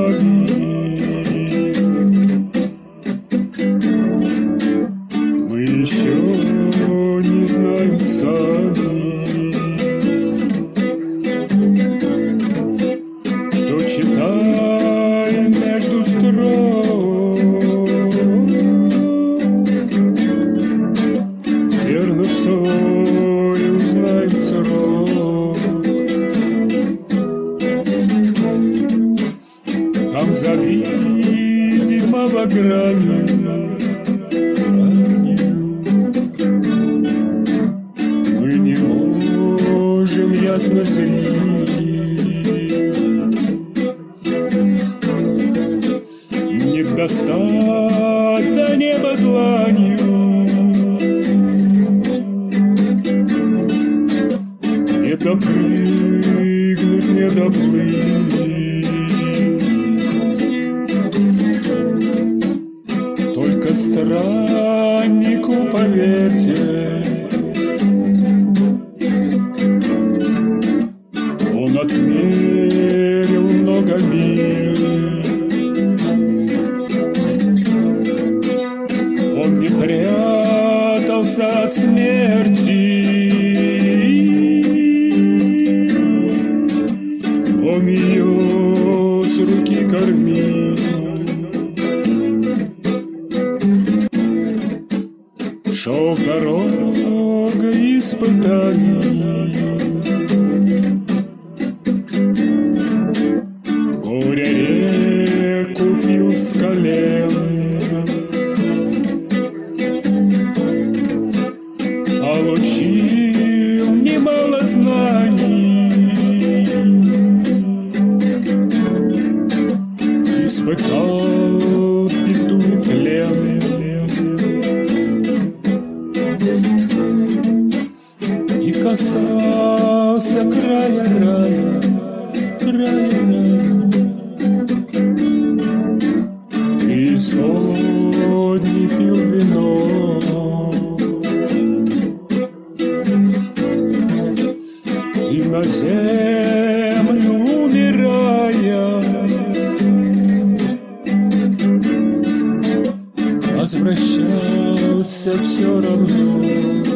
Мы еще не знаем сами, что читаем между строк. Верно, вскоре узнаем срок. Там завидим обогранью, мы не можем ясно зрить. Не достать до неба дланью, не допрыгнуть, не доплыть. Только страннику поверьте, он отмерил много миль. Он не прятался от смерти, он ее с руки кормил. Шел дорога испытаний, горе реку пил с колен, получил немало знаний, испытал беду и тлен. И касался края рая, края рая. Преисподней пил вино, и на землю умирая возвращался все равно.